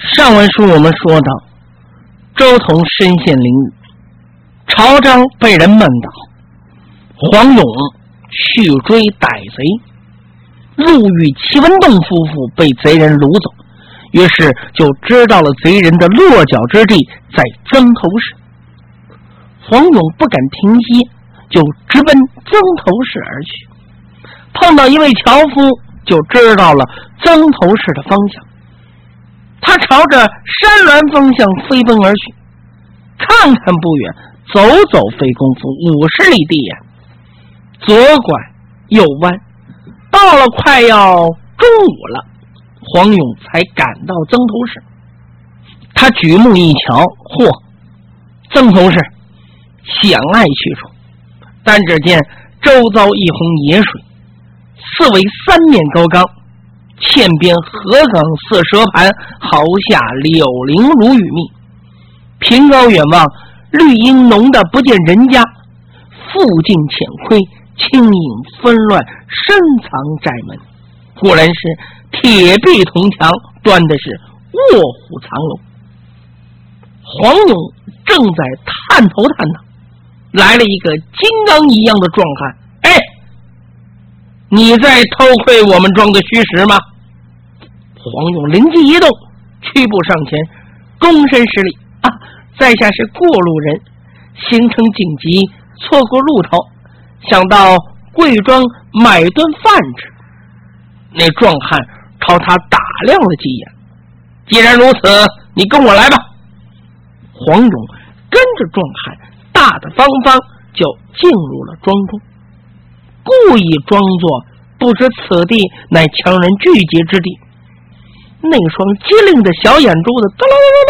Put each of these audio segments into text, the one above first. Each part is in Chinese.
上文书我们说到，周同身陷囹圄，曹彰被人闷倒，黄勇续追逮贼，入狱齐文栋夫妇被贼人掳走，于是就知道了贼人的落脚之地在曾头市。黄勇不敢停歇，就直奔曾头市而去。碰到一位樵夫，就知道了曾头市的方向。他朝着山峦方向飞奔而去，看看不远，走走非功夫50里地呀，左拐右弯，到了快要中午了，黄勇才赶到曾头市。他举目一瞧，嚯，曾头市险隘去处，但只见周遭一泓野水，四围3面高冈，嵌边河港似蛇盘，壕下柳林如雨密，平高远望，绿荫浓得不见人家，附近浅窥，青影纷乱，深藏寨门。果然是铁壁铜墙，端的是卧虎藏龙。黄勇正在探头探脑，来了一个金刚一样的壮汉。哎，你在偷窥我们庄的虚实吗？黄勇灵机一动，屈步上前，躬身施礼。在下是过路人，行程紧急，错过路头，想到贵庄买顿饭吃。那壮汉朝他打量了几眼。既然如此，你跟我来吧。黄勇跟着壮汉大大方方就进入了庄中，故意装作不知此地乃强人聚集之地。那双机灵的小眼珠子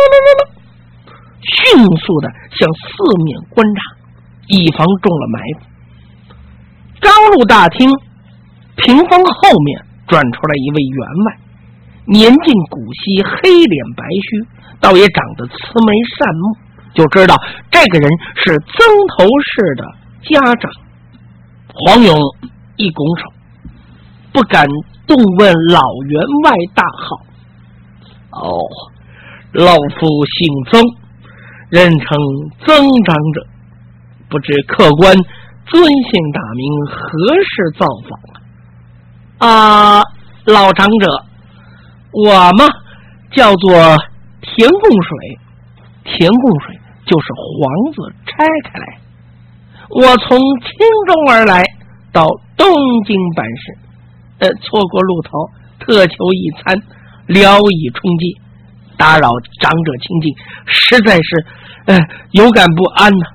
迅速的向四面观察，以防中了埋伏。刚入大厅，屏风后面转出来一位员外，年近古稀，黑脸白须，倒也长得慈眉善目，就知道这个人是曾头市的家长。黄勇一拱手，不敢动问老员外大号。老夫姓曾，人称曾长者，不知客官尊姓大名，何事造访老长者，我嘛叫做田供水，田供水就是黄字拆开来。我从青州而来，到东京办事，错过路头，特求一餐，聊以充饥，打扰长者清静，实在是有感不安呐。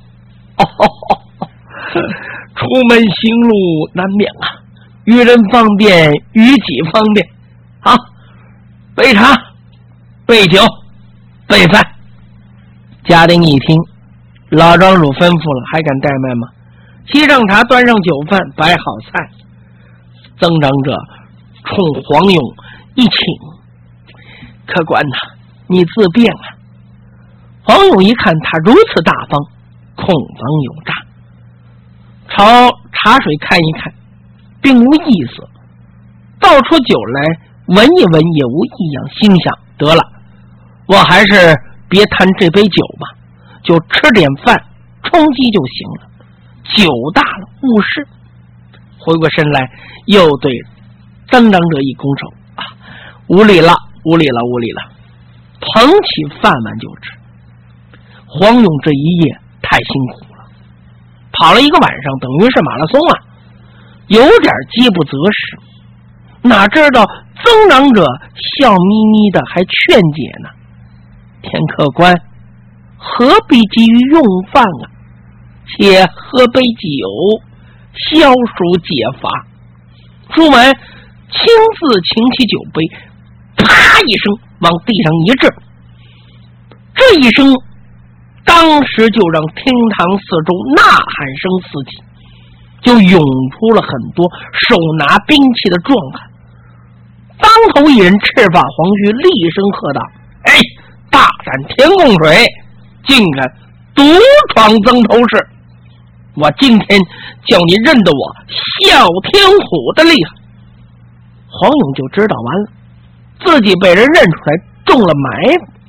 出门行路难免啊，与人方便，与己方便。好，备茶，备酒，备饭。家丁一听，老庄主吩咐了，还敢怠慢吗？沏上茶，端上酒饭，摆好菜。曾长者冲黄勇一请，客官呐，你自便啊。黄勇一看他如此大方，恐防有诈，朝茶水看一看，并无意思，倒出酒来闻一闻也无异样，心想得了，我还是别贪这杯酒吧，就吃点饭充饥就行了，酒大了误事。回过身来又对曾长者一拱手，无礼了，无礼了，无礼了，捧起饭碗就吃。黄勇这一夜太辛苦了，跑了一个晚上，等于是马拉松啊，有点饥不择食。哪知道曾长者笑眯眯的还劝解呢，田客官何必急于用饭啊，且喝杯酒消暑解乏。说完亲自擎起酒杯，啪一声往地上一掷，这一声当时就让厅堂四周呐喊声四起，就涌出了很多手拿兵器的壮汉。当头一人赤发黄须，厉声喝道：大胆田供水，竟敢独闯曾头市，我今天叫你认得我哮天虎的厉害。黄勇就知道完了，自己被人认出来中了埋伏，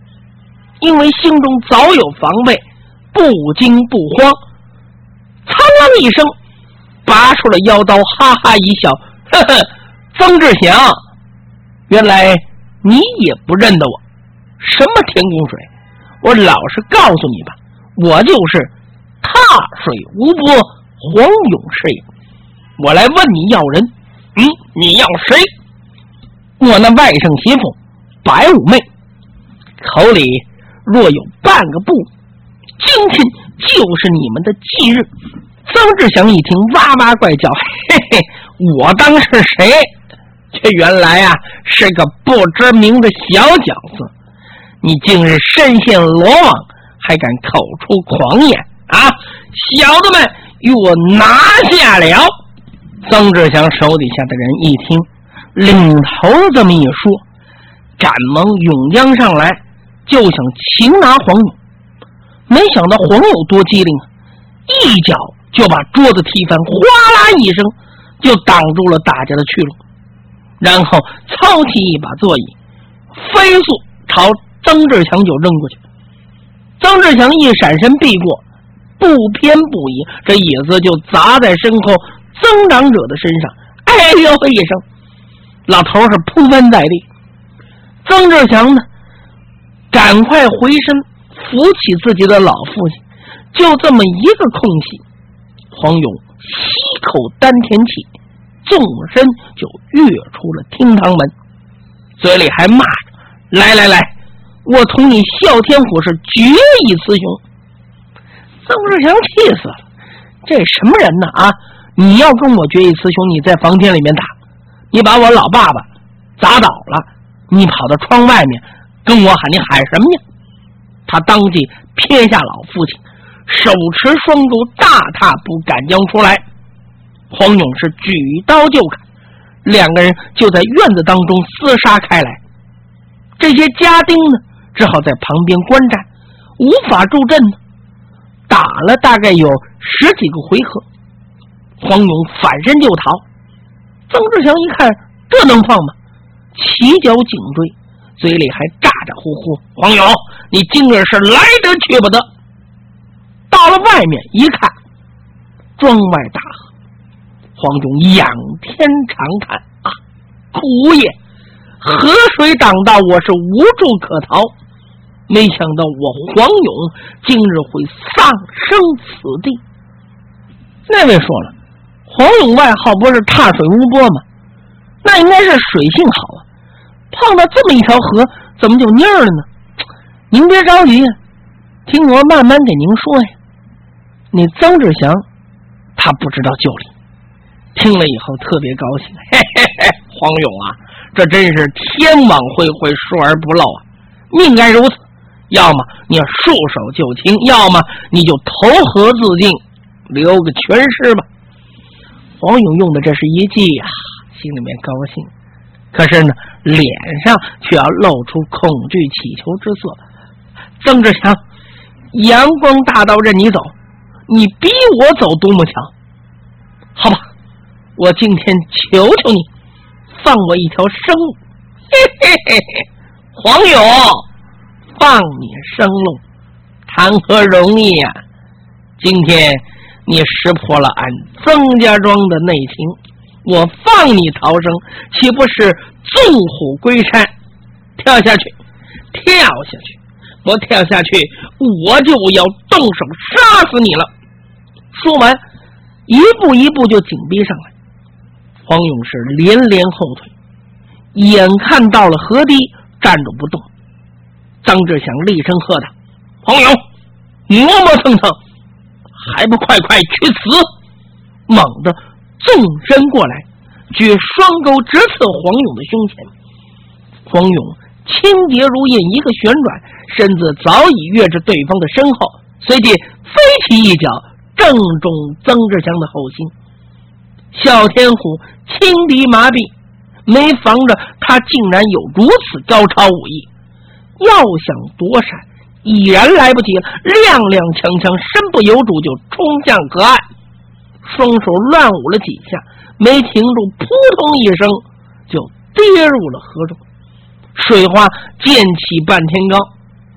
因为心中早有防备，不惊不慌，苍啷一声拔出了腰刀，哈哈一笑，呵呵，曾志祥，原来你也不认得我。什么天宫水，我老实告诉你吧，我就是踏水无波黄勇士也。我来问你要人，你要谁？我那外甥媳妇白五妹，口里若有半个不，今天就是你们的忌日。曾志祥一听哇哇怪叫，嘿嘿，我当是谁？这原来啊是个不知名的小角色，你竟是身陷罗网，还敢口出狂言啊！小子们，与我拿下了！曾志祥手底下的人一听领头这么一说，赶忙涌将上来，就想擒拿黄勇。没想到黄勇多机灵，一脚就把桌子踢翻，哗啦一声就挡住了大家的去路，然后操起一把座椅，飞速朝曾志强就扔过去。曾志强一闪身避过，不偏不倚，这椅子就砸在身后曾长者的身上，哎呦一声，老头是扑翻在地。曾志强呢，赶快回身扶起自己的老父亲，就这么一个空隙，黄勇吸口丹田气，纵身就跃出了厅堂门，嘴里还骂着：来来来，我同你哮天虎是决一雌雄。曾志强气死了，这什么人呢啊？你要跟我决一雌雄，你在房间里面打，你把我老爸爸砸倒了，你跑到窗外面跟我喊，你喊什么呢？他当即撇下老父亲，手持双钩，大踏步赶将出来。黄勇是举刀就砍，两个人就在院子当中厮杀开来。这些家丁呢，只好在旁边观战，无法助阵呢。打了大概有10几个回合，黄勇反身就逃。曾志强一看，这能放吗？起脚紧追，嘴里还咋咋呼呼：黄勇，你今儿是来得去不得。到了外面一看，庄外大河，黄勇仰天长叹啊，苦也！河水挡道，我是无处可逃。没想到我黄勇今日会丧生此地。那位说了，黄勇外号不是踏水无波吗？那应该是水性好啊，碰到这么一条河，怎么就蔫了呢？您别着急，听我慢慢给您说呀。你曾志祥他不知道就理，听了以后特别高兴，嘿嘿嘿，黄勇啊，这真是天网恢恢，疏而不漏啊，命该如此。要么你束手就擒，要么你就投河自尽，留个全尸吧。黄勇用的这是一计啊，心里面高兴，可是呢，脸上却要露出恐惧乞求之色。曾志强，阳光大道任你走，你逼我走独木桥，好吧，我今天求求你，放我一条生路。嘿嘿嘿嘿，黄勇，放你生路，谈何容易啊！今天你识破了俺曾家庄的内情，我放你逃生，岂不是纵虎归山？跳下去，跳下去！我跳下去，我就要动手杀死你了！说完，一步一步就紧逼上来。黄勇是连连后退，眼看到了河堤，站住不动。张志祥厉声喝道：黄勇，磨磨蹭蹭，还不快快去死！猛地纵身过来，举双钩直刺黄勇的胸前。黄勇轻捷如燕，一个旋转，身子早已跃至对方的身后，随即飞起一脚，正中曾志强的后心。小天虎轻敌麻痹，没防着他竟然有如此高超武艺，要想躲闪已然来不及了，踉踉跄跄，身不由主就冲向河岸，双手乱舞了几下，没停住，扑通一声就跌入了河中，水花溅起半天高。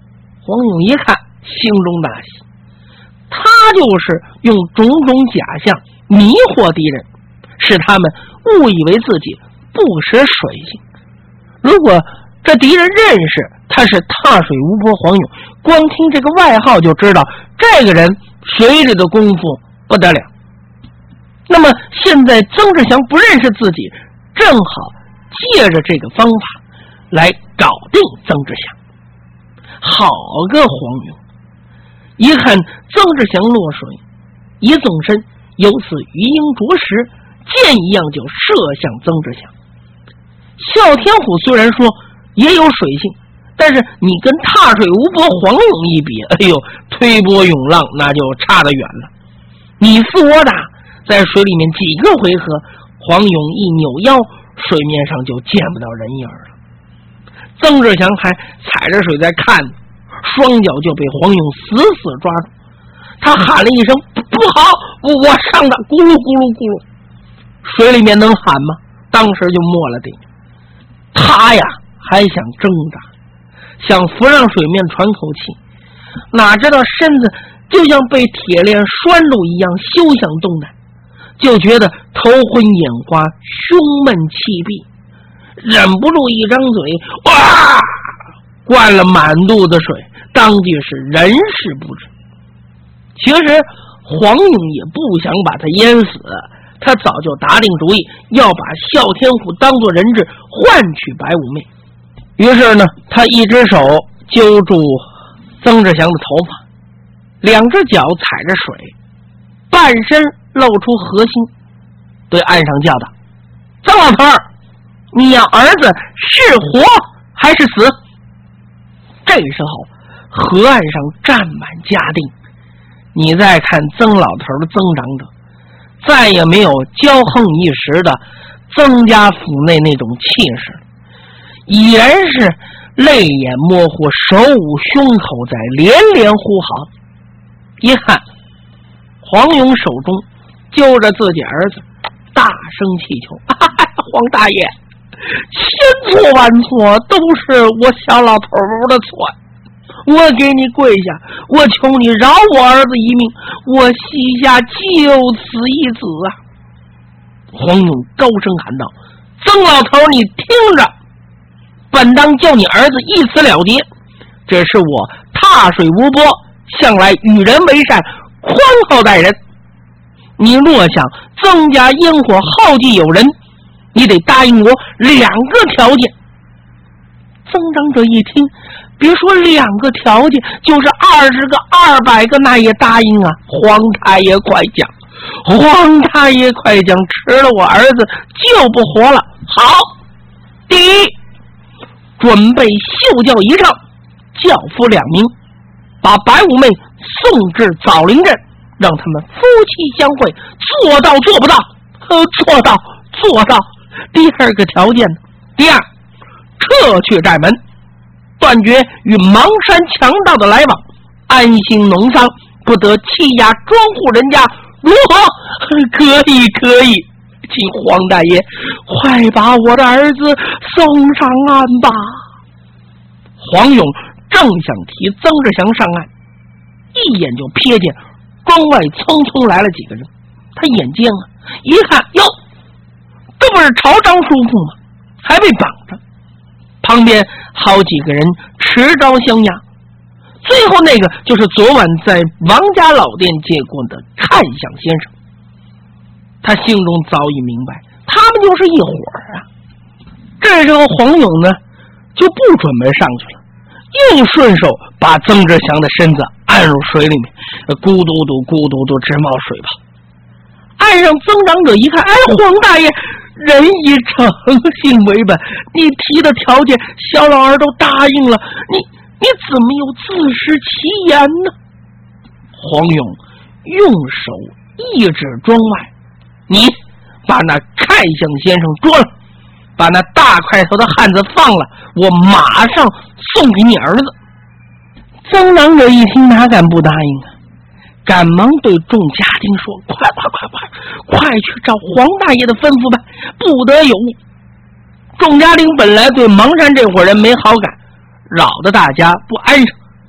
黄勇一看，心中大喜，他就是用种种假象迷惑敌人，使他们误以为自己不识水性。如果这敌人认识他是踏水巫婆黄勇，光听这个外号就知道这个人水里的功夫不得了。那么现在曾志祥不认识自己，正好借着这个方法来搞定曾志祥。好个黄勇！一看曾志祥落水，一纵身，由此鱼鹰啄食，箭一样就射向曾志祥。哮天虎虽然说也有水性，但是你跟踏水无波黄勇一比，哎呦，推波涌浪那就差得远了。你死我打，在水里面几个回合，黄勇一扭腰，水面上就见不到人影了。曾志祥还踩着水在看，双脚就被黄勇死死抓住。他喊了一声不好，我上的，咕噜咕噜咕噜。水里面能喊吗？当时就没了底。他呀还想挣扎，想浮上水面喘口气，哪知道身子就像被铁链拴住一样休想动弹，就觉得头昏眼花，胸闷气闭，忍不住一张嘴，哇，灌了满肚子水，当即是人事不知。其实黄勇也不想把他淹死，他早就打定主意要把哮天虎当作人质换取白五妹。于是呢，他一只手揪住曾志祥的头发，两只脚踩着水，半身露出核心，对岸上叫道：曾老头儿，你要儿子是活还是死？这时候河岸上站满家丁，你再看曾老头的曾长者，再也没有骄横一时的曾家府内那种气势，已然是泪眼模糊，手捂胸口，在连连呼号。一看黄勇手中揪着自己儿子，大声祈求：黄大爷，千错万错，都是我小老头的错，我给你跪下，我求你饶我儿子一命，我膝下就此一子啊！黄勇高声喊道：曾老头，你听着，本当叫你儿子一死了结，这是我踏水无波，向来与人为善，宽厚待人。你若想增加烟火，后继有人，你得答应我2个条件。曾长者一听，别说2个条件，就是20个、200个，那也答应啊！黄大爷快讲，黄大爷快讲，吃了我儿子就不活了。好，第一，准备秀教仪仗，教夫2名，把白五妹送至枣林镇，让他们夫妻相会。做到做不到？做到做到。第2个条件，第2，撤去寨门，断绝与邙山强盗的来往，安心农桑，不得欺压庄户人家，如何？可以可以，请黄大爷快把我的儿子送上岸吧。黄勇正想提曾志祥上岸，一眼就瞥见庄外匆匆来了几个人，他眼尖啊，一看，哟，这不是朝张叔父吗？还被绑着，旁边好几个人持刀相押，最后那个就是昨晚在王家老店借过的看相先生。他心中早已明白，他们就是一伙儿啊。这时候黄勇呢就不准备上去了，硬顺手把曾志祥的身子按入水里面，咕嘟嘟咕嘟嘟直冒水泡。岸上曾长者一看，黄大爷，人以诚信为本，你提的条件小老儿都答应了，你怎么又自食其言呢？黄勇用手一指庄外，你把那看相先生捉了，把那大块头的汉子放了，我马上送给你儿子。曾长者一听，哪敢不答应啊，赶忙对众家丁说：快去照黄大爷的吩咐吧，不得有误。众家丁本来对邙山这伙人没好感，扰得大家不安生，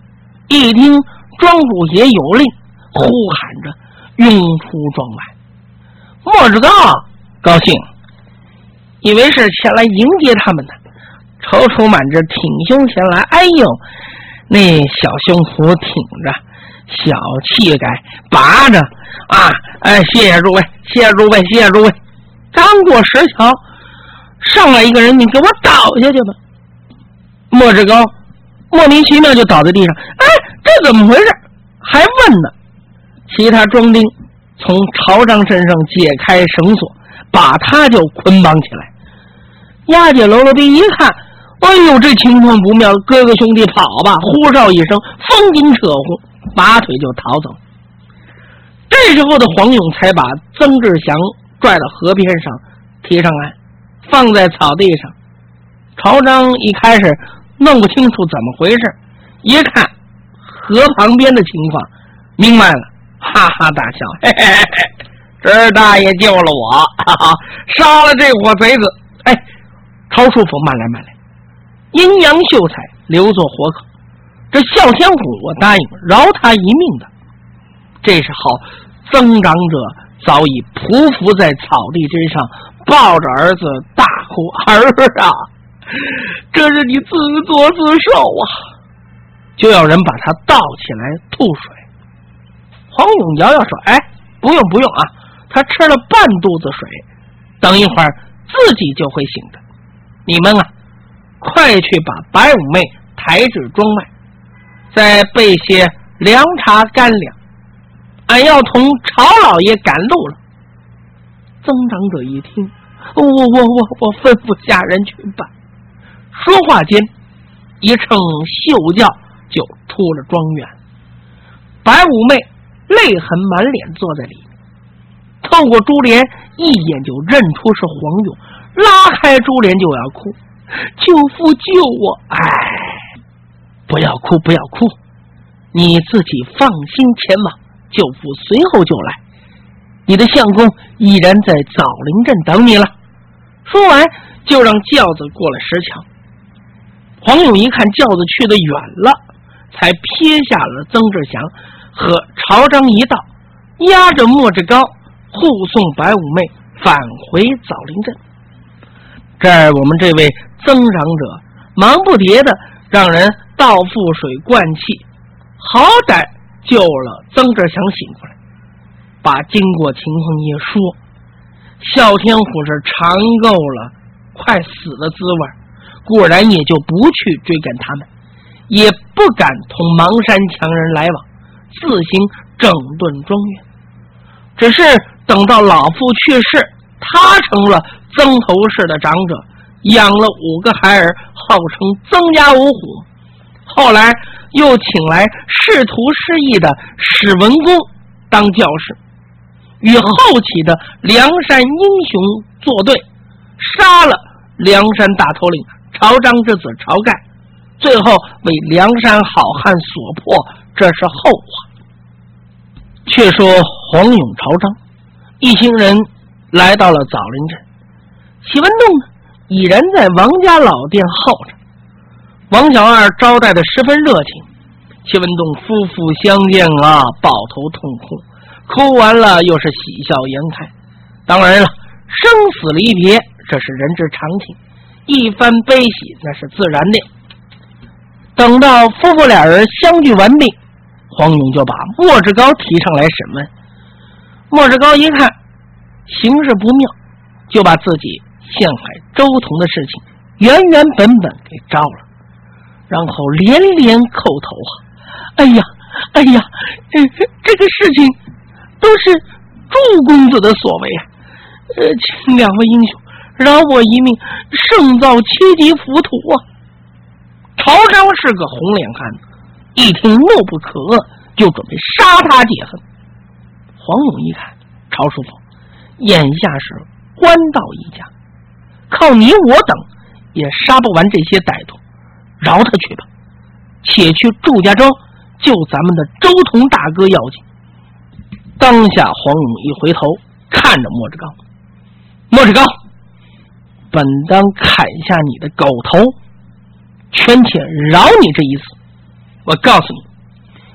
一听庄主爷有令，呼喊着拥出庄外。莫志高高兴，以为是前来迎接他们的，踌躇满志挺胸前来。哎呦，那小胸脯挺着，小气概拔着啊！谢谢诸位，谢谢诸位，谢谢诸位。刚过石桥，上来一个人，你给我倒下去吧！莫志高莫名其妙就倒在地上，这怎么回事？还问呢。其他庄丁从朝章身上解开绳索，把他就捆绑起来。押解喽啰兵一看，哎呦，这情况不妙，哥哥兄弟跑吧！呼哨一声，风惊扯呼，拔腿就逃走。这时候的黄勇才把曾志祥拽到河边上，提上岸，放在草地上。朝章一开始弄不清楚怎么回事，一看河旁边的情况，明白了，哈哈大笑，嘿嘿嘿嘿，这大爷救了我，哈哈，杀了这伙贼子。曹叔父慢来慢来，阴阳秀才留作活口，这哮天虎我答应饶他一命的。这时候曾长者早已匍匐在草地之上，抱着儿子大哭：儿啊，这是你自作自受啊！就要人把他倒起来吐水。黄勇摇摇说：不用不用啊，他吃了半肚子水，等一会儿自己就会醒的。你们啊，快去把白五妹抬至庄外，再备些凉茶干粮，俺要同曹老爷赶路了。曾长者一听，我吩咐下人去办。说话间，一乘袖轿就出了庄园。白五妹泪痕满脸坐在里面，透过珠帘一眼就认出是黄勇，拉开珠帘就要哭：舅父救我！不要哭不要哭，你自己放心前往，舅父随后就来，你的相公已然在枣林镇等你了。说完就让轿子过了石桥。黄勇一看轿子去得远了，才撇下了曾志祥和朝章一道，押着莫志高护送白五妹返回枣林镇。这儿我们这位曾长者忙不迭的让人倒覆水灌气，好歹救了曾志祥醒过来，把经过情况一说。哮天虎是尝够了快死的滋味，果然也就不去追赶他们，也不敢同邙山强人来往，自行整顿庄园。只是等到老父去世，他成了曾头市的长者，养了5个孩儿，号称曾家五虎。后来又请来仕途失意的史文恭当教士，与后起的梁山英雄作对，杀了梁山大头领朝章之子晁盖，最后为梁山好汉所破，这是后话。却说黄勇、朝章一行人来到了枣林镇，齐文栋呢已然在王家老店候着。王小二招待的十分热情，齐文栋夫妇相见啊，抱头痛哭，哭完了又是喜笑颜开。当然了，生死离别这是人之常情，一番悲喜那是自然的。等到夫妇俩人相聚完毕，黄勇就把莫志高提上来审问。莫志高一看形势不妙，就把自己陷害周同的事情原原本本给招了，然后连连叩头啊！哎呀，这个事情都是祝公子的所为啊！请两位英雄饶我一命，胜造7级浮屠啊！朝章是个红脸汉，一听怒不可遏，就准备杀他解恨。黄勇一看，朝叔父，眼下是官道一家，靠你我等也杀不完这些歹徒，饶他去吧，且去祝家庄救咱们的周同大哥要紧。当下黄勇一回头看着莫志高，莫志高，本当砍下你的狗头，权且饶你这一次。我告诉你，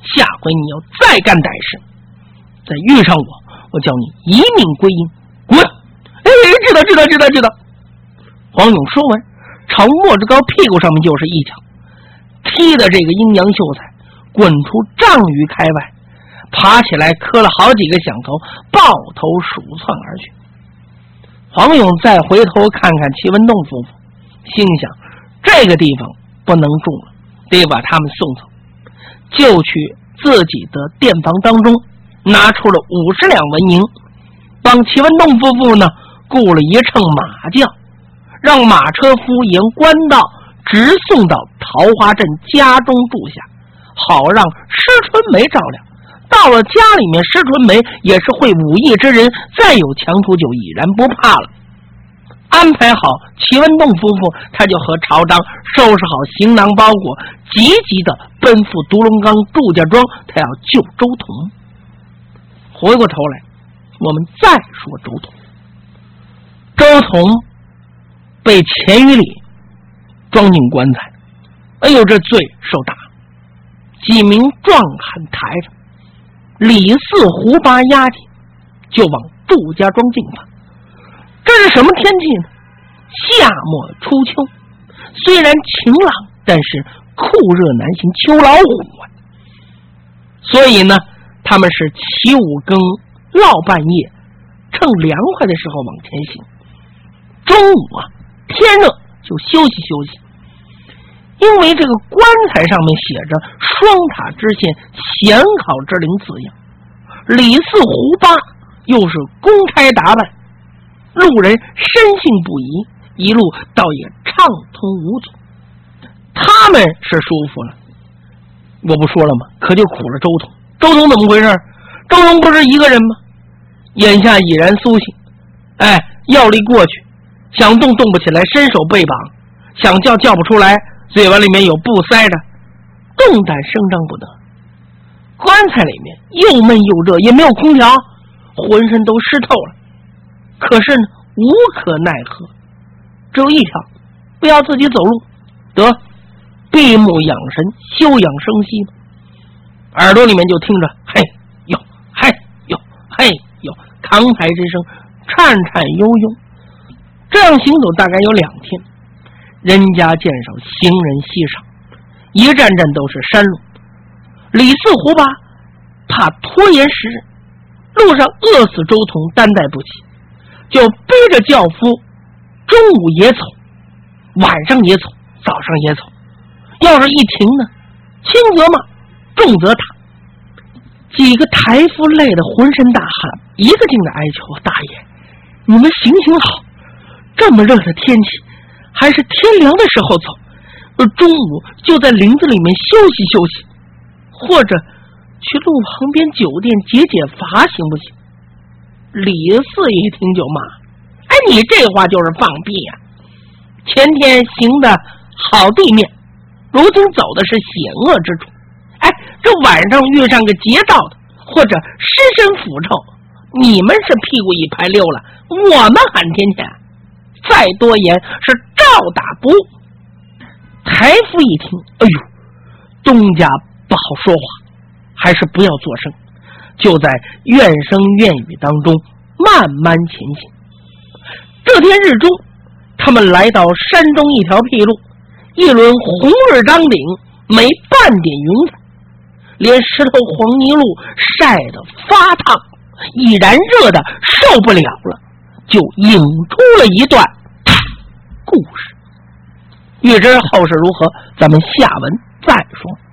下回你要再干歹事，再遇上我叫你一命归阴，滚！知道。黄勇说完，朝莫志高屁股上面就是一脚，踢的这个阴阳秀才滚出丈余开外，爬起来磕了好几个响头，抱头鼠窜而去。黄勇再回头看看齐文栋夫妇，心想这个地方不能住了，得把他们送走，就去自己的店房当中拿出了50两文银，帮齐文栋夫妇呢雇了一乘马轿，让马车夫沿官道直送到桃花镇家中住下，好让施春梅照料。到了家里面，施春梅也是会武艺之人，再有强徒就已然不怕了。安排好齐文栋夫妇，他就和朝章收拾好行囊包裹，急急的奔赴独龙岗祝家庄，他要救周同。回过头来，我们再说周同。周同被钱于礼装进棺材，哎呦，这罪受大，几名壮汉抬着，李四、胡八押紧，就往祝家庄进发。这是什么天气呢？夏末初秋，虽然晴朗，但是酷热难行，秋老虎啊。所以呢，他们是起五更，落半夜，趁凉快的时候往前行。中午啊，天热就休息休息，因为这个棺材上面写着“双塔知县，显考之灵”字样。李四、胡八又是公差打扮，路人深信不疑，一路倒也畅通无阻。他们是舒服了，我不说了吗？可就苦了周同。周同怎么回事？周同不是一个人吗？眼下已然苏醒，药力过去，想动动不起来，伸手背绑，想叫叫不出来，嘴巴里面有布塞着，动弹声张不得。棺材里面又闷又热，也没有空调，浑身都湿透了。可是呢，无可奈何，只有一条，不要自己走路，得闭目养神，休养生息。耳朵里面就听着嘿呦嘿呦嘿呦扛抬之声，颤颤悠悠。这样行走大概有2天，人家见少，行人稀少，一站站都是山路。李四、胡八怕拖延时日，路上饿死周同担待不起，就逼着轿夫中午也走，晚上也走，早上也走。要是一停呢，轻则骂，重则打。几个抬夫累得浑身大汗，一个劲的哀求：“大爷，你们行行好，这么热的天气，还是天凉的时候走，中午就在林子里面休息休息，或者去路旁边酒店解解乏，行不行？”李四一听就骂：“你这话就是放屁呀！前天行的好地面，如今走的是险恶之处。这晚上遇上个劫道的，或者尸身腐臭，你们是屁股一拍溜了，我们喊天天，再多言是照打不误。”抬夫一听，哎呦，东家不好说话，还是不要作声，就在怨声怨语当中慢慢前行。这天日中，他们来到山中一条僻路，一轮红日当顶，没半点云彩，连石头黄泥路晒得发烫，已然热得受不了了，就引出了一段故事。欲知后事如何，咱们下文再说。